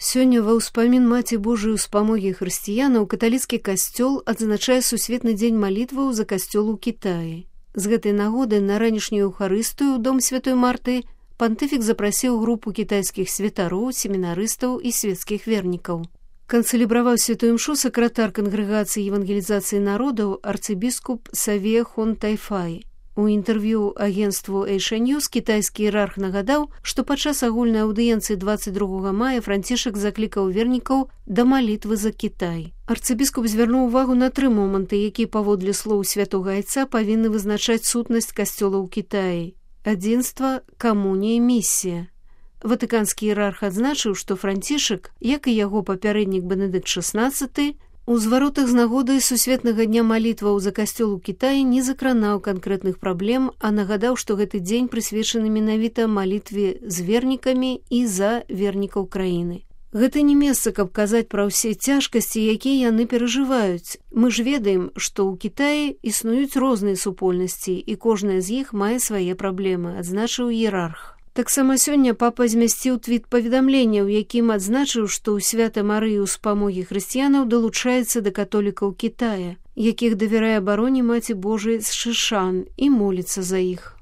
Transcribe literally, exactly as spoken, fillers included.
Сёння ва ўспамін Маці Божай успамогі хрысціянаў каталіцкі касцёл адзначае сусветны дзень малітваў за касцёл у Кітаі. З гэтай нагоды на ранішнюю эўхарыстыю ў дом святой Марты пантыфік запрасіў групу кітайскіх святароў, семінарыстаў і свецкіх вернікаў. Канцэлебраваў святую імшу сакратар кангрэгацыі евангелізацыі народаў арцыбіскуп Саве Хон Тайфай. У інтэрв'ю агенству Эйша Ньюс кітайскі іерарх нагадаў, што падчас агульнай аўдыенцыі дваццаць другога мая Францішак заклікаў вернікаў да малітвы за Кітай. Арцыбіскуп звярнуў увагу на тры моманты, якія паводле слоў святога айца павінны вызначаць сутнасць касцёла ў Кітаі: адзінства, камунія, місія. Ватыканскі іерарх адзначыў, што Францішак, як і яго папярэднік Бенедыкт шаснаццаты, у зваротах з нагоды сусветнага дня малітваў за касцёл у Кітаі не закранаў канкрэтных праблем, а нагадаў, што гэты дзень прысвечаны менавіта малітве з вернікамі і за вернікаў краіны. Гэта не месца, каб казаць пра ўсе цяжкасці, якія яны перажываюць. Мы ж ведаем, што ў Кітаі існуюць розныя супольнасці, і кожная з іх мае свае праблемы, адзначыў іерарх. Таксама сёння папа змясціў твіт-паведамленне, у якім адзначыў, што ў свята Марыі ўспамогі хрысціянаў далучаецца да католікаў Кітая, якіх давярае абароне Маці Божай з Шышан і моліцца за іх.